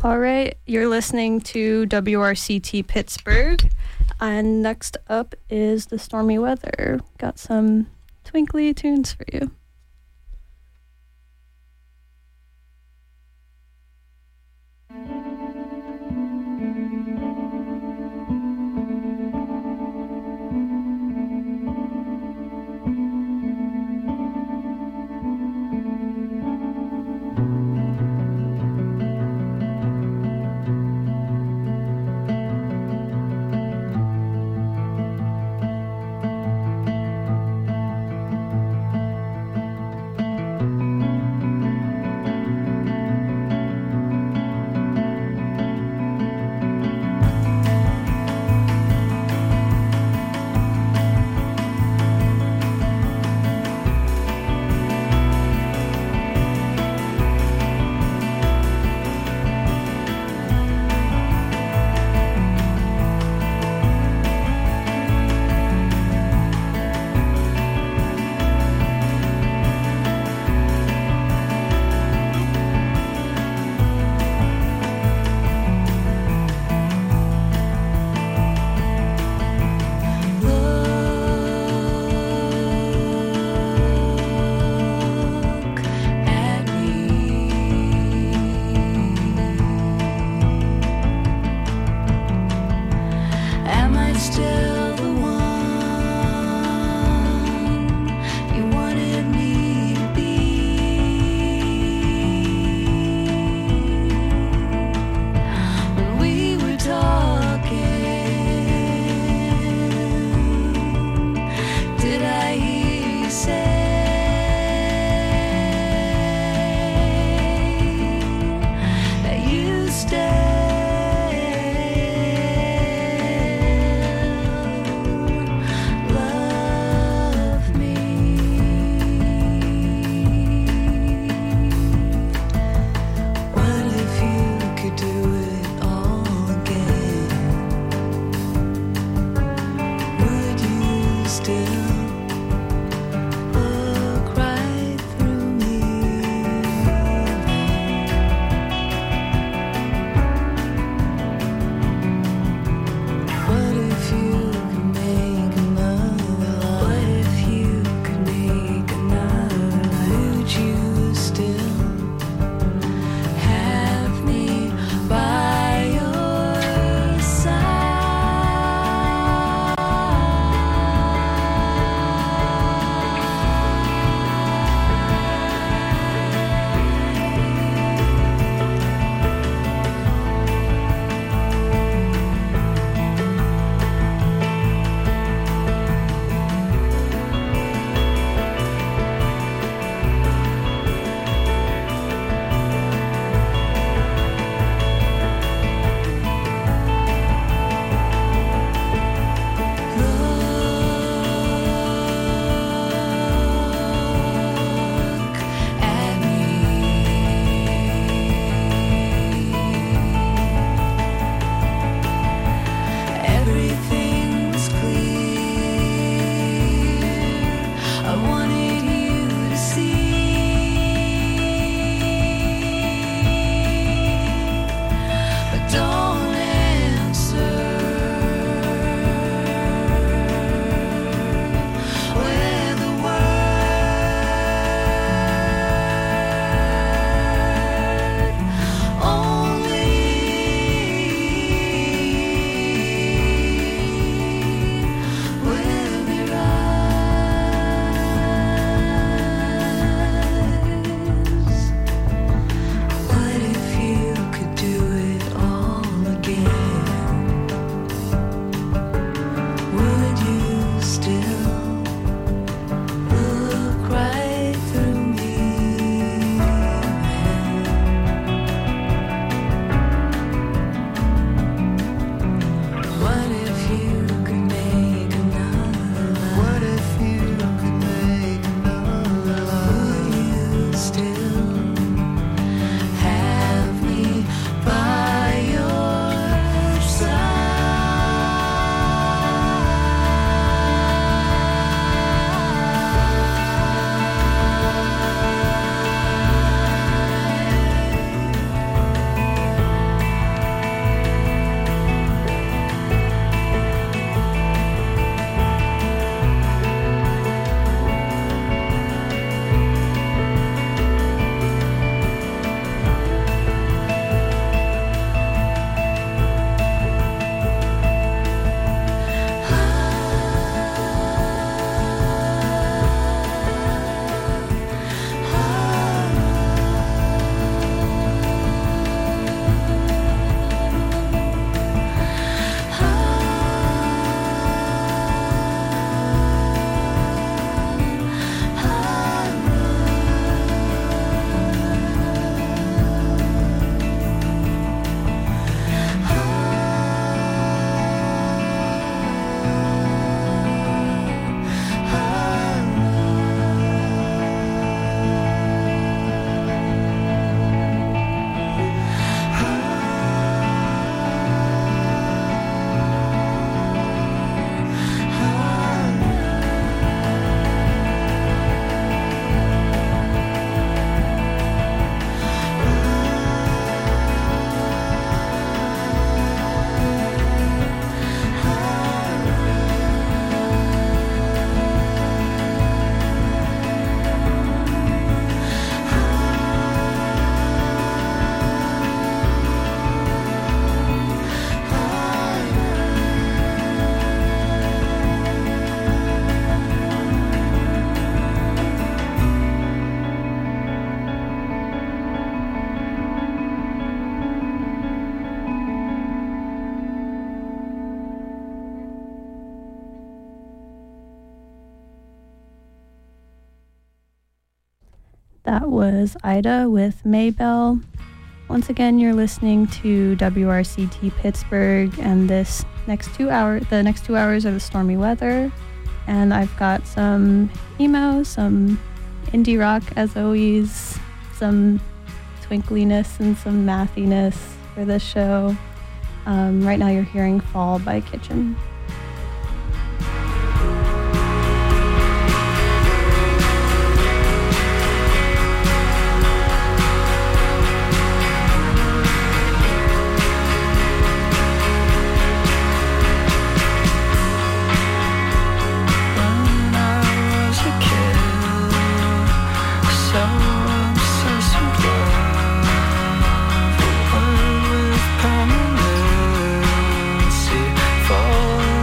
All right, you're listening to WRCT Pittsburgh, and next up is the stormy weather. Got some twinkly tunes for you. That was Ida with Maybell. Once again, you're listening to WRCT Pittsburgh, and the next 2 hours are the stormy weather. And I've got some emo, some indie rock as always, some twinkliness and some mathiness for this show. Right now you're hearing Fall by Kitchen. Fall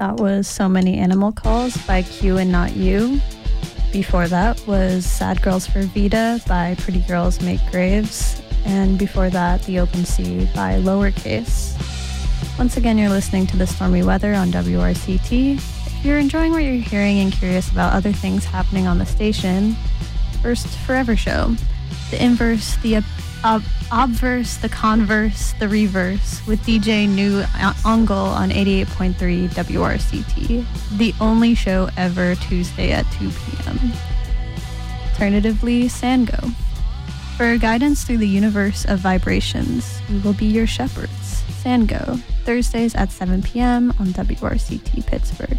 That was So Many Animal Calls by Q and Not You. Before that was Sad Girls for Vita by Pretty Girls Make Graves. And before that, The Open Sea by Lowercase. Once again, you're listening to The Stormy Weather on WRCT. If you're enjoying what you're hearing and curious about other things happening on the station, first Forever Show. The inverse, the obverse, the converse, the reverse with DJ New Ongle on 88.3 WRCT. The only show ever Tuesday at 2 p.m. Alternatively, Sango. For guidance through the universe of vibrations, we will be your shepherds. Sango, Thursdays at 7 p.m. on WRCT Pittsburgh.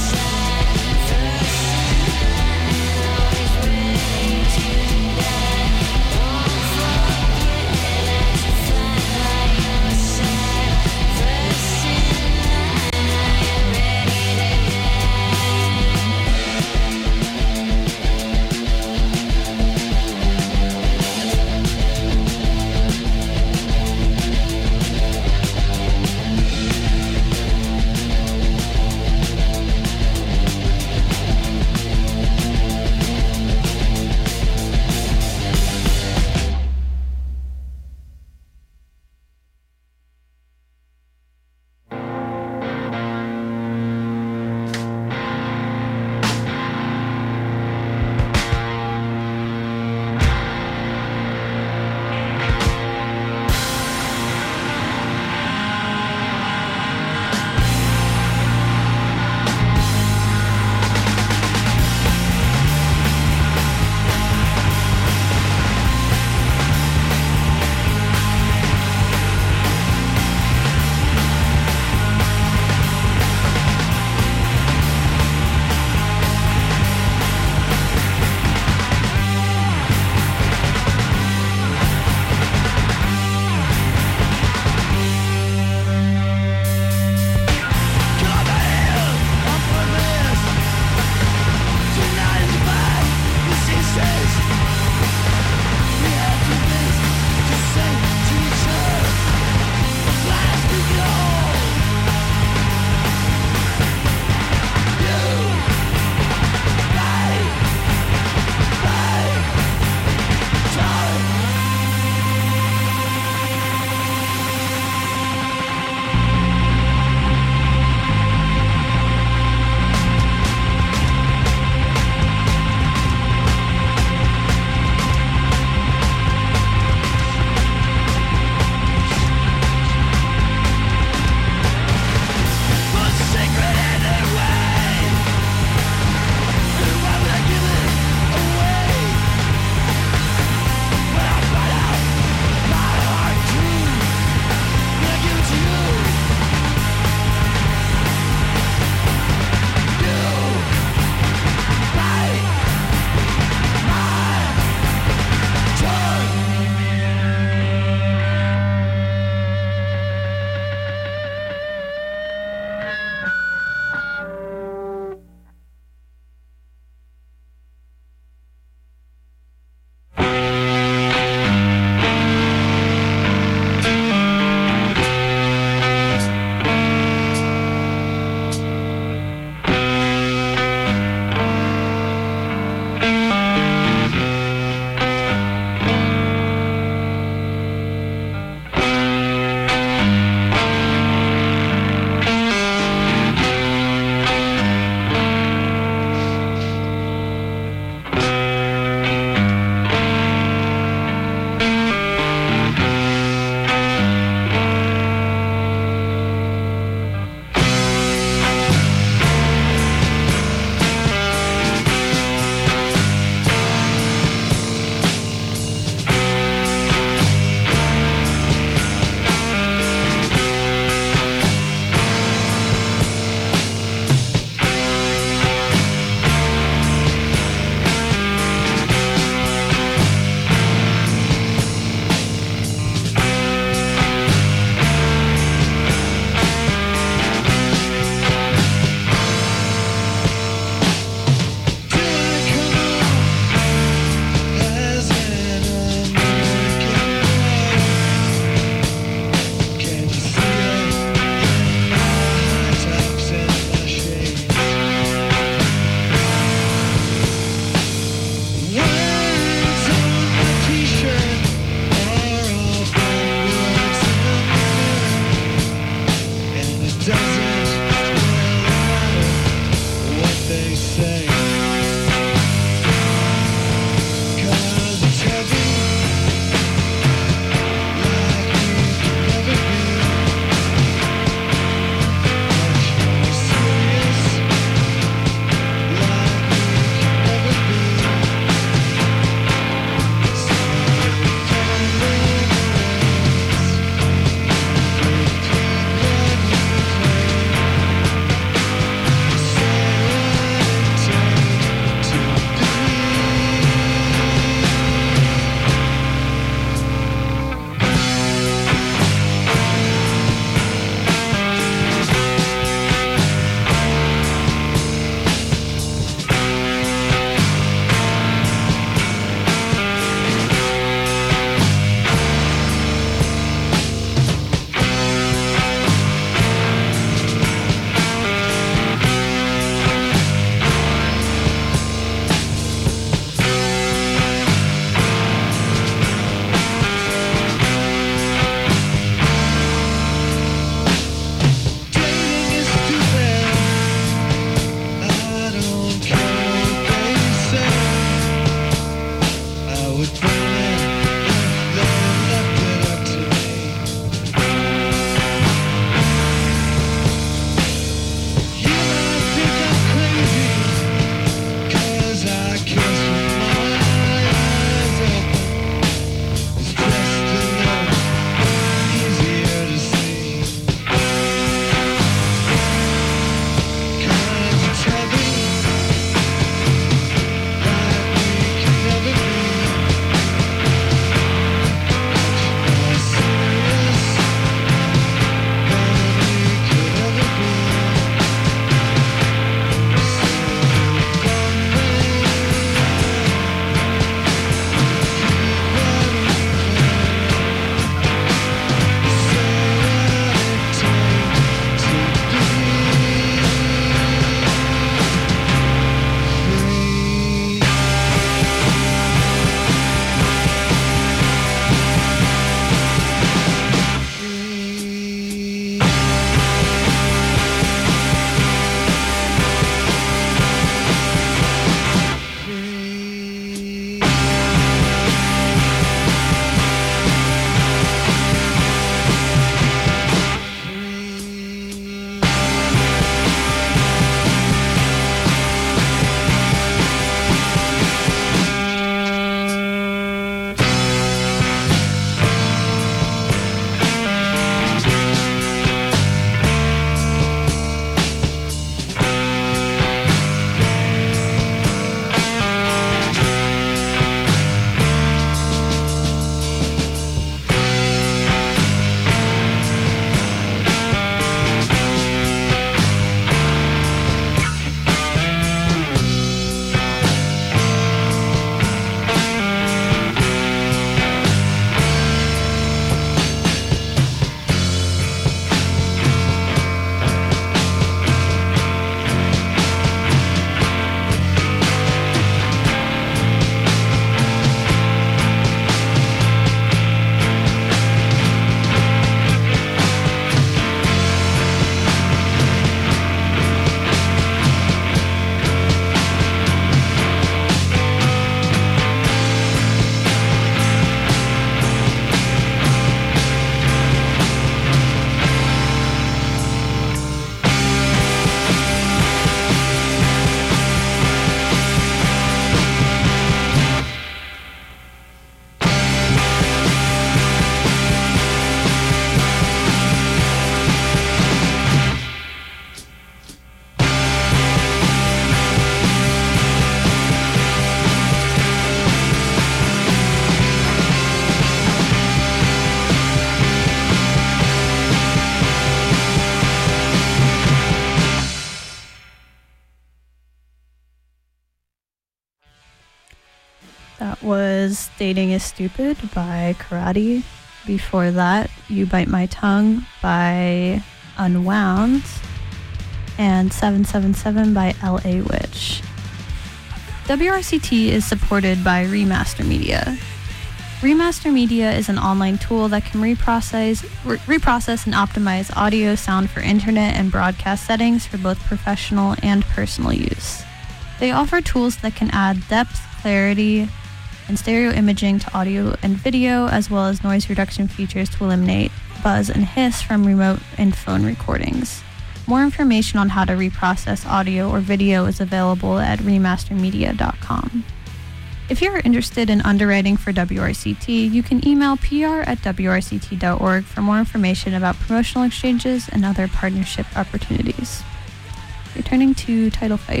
That was Dating is Stupid by Karate. Before that, You Bite My Tongue by Unwound. And 777 by L.A. Witch. WRCT is supported by Remaster Media. Remaster Media is an online tool that can reprocess and optimize audio sound for internet and broadcast settings for both professional and personal use. They offer tools that can add depth, clarity, and stereo imaging to audio and video, as well as noise reduction features to eliminate buzz and hiss from remote and phone recordings. More information on how to reprocess audio or video is available at remastermedia.com. If you're interested in underwriting for WRCT, you can email pr@wrct.org for more information about promotional exchanges and other partnership opportunities. Returning to Title Fight.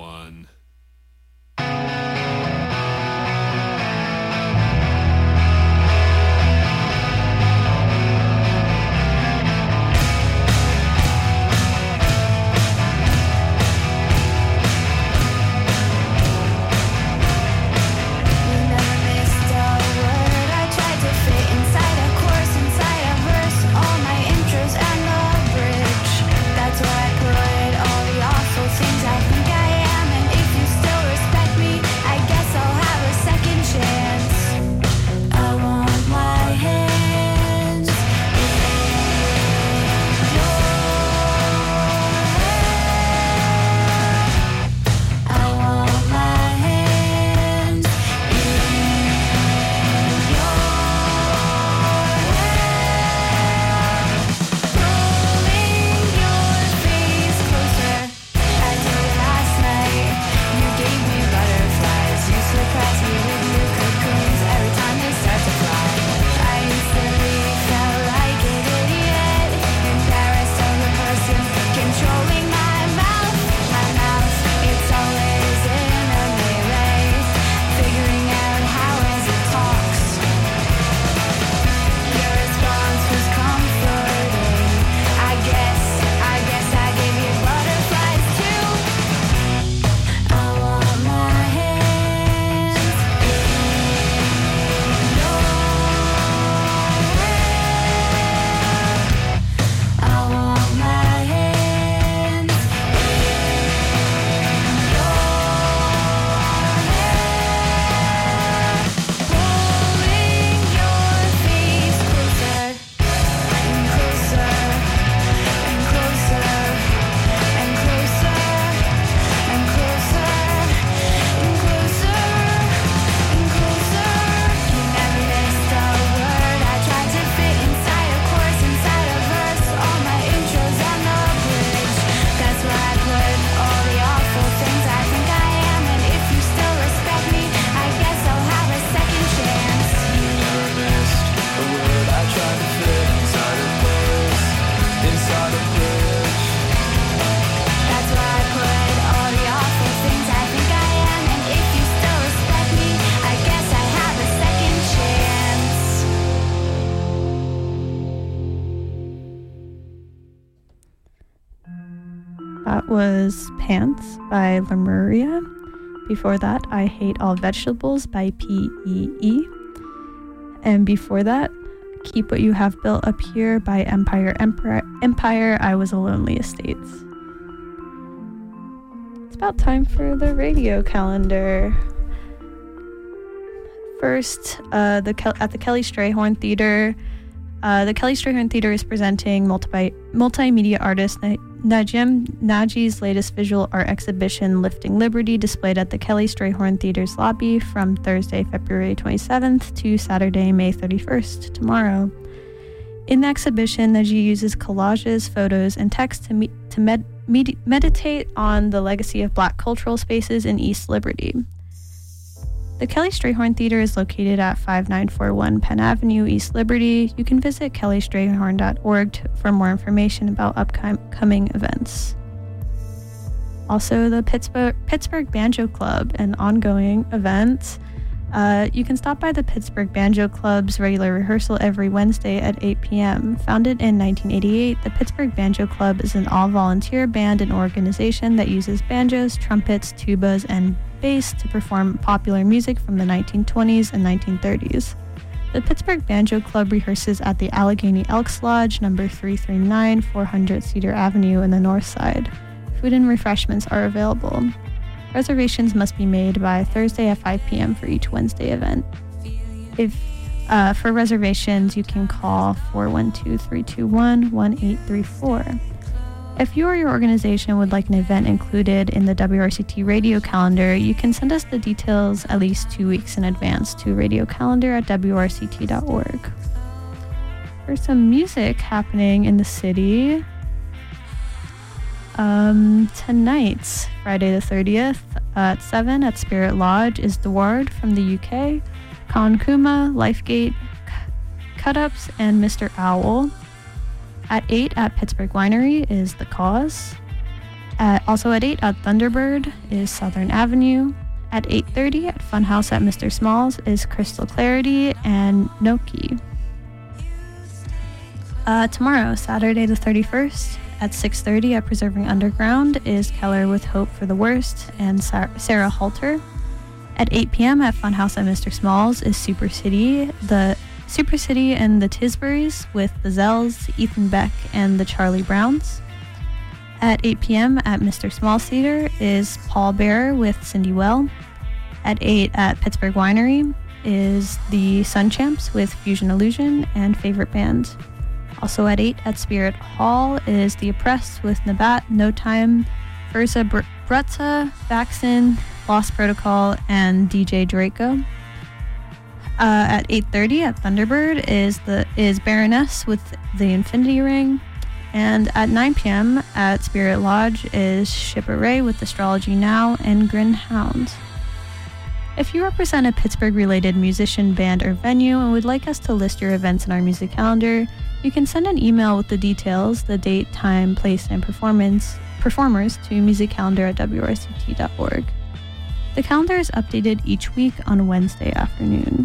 one. That was Pants by Lemuria. Before that, I Hate All Vegetables by P.E.E. And before that, Keep What You Have Built Up Here by Empire, I Was a Lonely Estates. It's about time for the radio calendar. First, at the Kelly Strayhorn Theater, the Kelly Strayhorn Theater is presenting multimedia artist Najem Naji's latest visual art exhibition, Lifting Liberty, displayed at the Kelly Strayhorn Theater's lobby from Thursday, February 27th to Saturday, May 31st, tomorrow. In the exhibition, Naji uses collages, photos, and text to meditate on the legacy of Black cultural spaces in East Liberty. The Kelly Strayhorn Theater is located at 5941 Penn Avenue, East Liberty. You can visit kellystrayhorn.org for more information about upcoming events. Also, the Pittsburgh Banjo Club, an ongoing event. You can stop by the Pittsburgh Banjo Club's regular rehearsal every Wednesday at 8 p.m. Founded in 1988, the Pittsburgh Banjo Club is an all-volunteer band and organization that uses banjos, trumpets, tubas, and bass to perform popular music from the 1920s and 1930s. The Pittsburgh Banjo Club rehearses at the Allegheny Elks Lodge, number 339, 400 Cedar Avenue in the North Side. Food and refreshments are available. Reservations must be made by Thursday at 5 p.m. for each Wednesday event. For reservations, you can call 412-321-1834. If you or your organization would like an event included in the WRCT radio calendar, you can send us the details at least 2 weeks in advance to radiocalendar@wrct.org. There's some music happening in the city. Tonight, Friday the 30th, at 7 at Spirit Lodge is Deward from the UK, Khan Kuma, Lifegate, Cut-Ups, and Mr. Owl. At 8 at Pittsburgh Winery is The Cause. Also at 8 at Thunderbird is Southern Avenue. At 8:30 at Funhouse at Mr. Smalls is Crystal Clarity and Noki. Tomorrow, Saturday the 31st, at 6:30 at Preserving Underground is Keller with Hope for the Worst and Sarah Halter. At 8 p.m. at Funhouse at Mr. Smalls is Super City and the Tisburys with the Zells, Ethan Beck, and the Charlie Browns. At 8 p.m. at Mr. Smalls Theater is Paul Bearer with Cindy Well. At 8 at Pittsburgh Winery is the Sun Champs with Fusion Illusion and Favorite Band. Also at 8 at Spirit Hall is The Oppressed with Nabat, No Time, Versa Brutza, Vaxin, Lost Protocol, and DJ Draco. At 8:30 at Thunderbird is Baroness with The Infinity Ring. And at 9 p.m. at Spirit Lodge is Shipper Ray with Astrology Now and Grin Hound. If you represent a Pittsburgh-related musician, band, or venue and would like us to list your events in our music calendar, you can send an email with the details, the date, time, place, and performers to musiccalendar@wrct.org. The calendar is updated each week on Wednesday afternoon.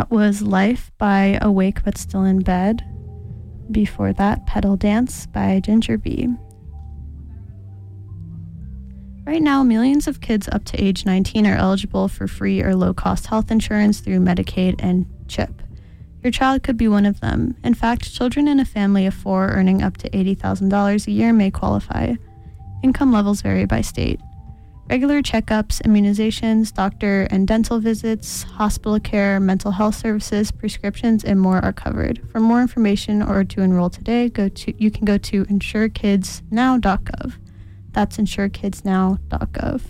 That was Life by Awake But Still in Bed. Before that, Pedal Dance by Ginger Bee. Right now, millions of kids up to age 19 are eligible for free or low-cost health insurance through Medicaid and CHIP. Your child could be one of them. In fact, children in a family of 4 earning up to $80,000 a year may qualify. Income levels vary by state. Regular checkups, immunizations, doctor and dental visits, hospital care, mental health services, prescriptions, and more are covered. For more information or to enroll today, you can go to insurekidsnow.gov. That's insurekidsnow.gov.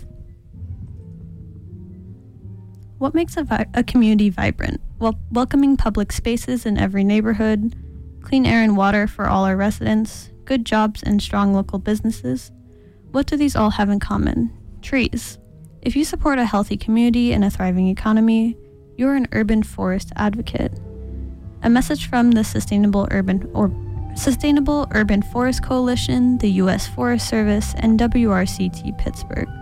What makes a community vibrant? Well, welcoming public spaces in every neighborhood, clean air and water for all our residents, good jobs and strong local businesses. What do these all have in common? Trees. If you support a healthy community and a thriving economy, you're an urban forest advocate. A message from the Sustainable Urban Forest Coalition, the U.S. Forest Service, and WRCT Pittsburgh.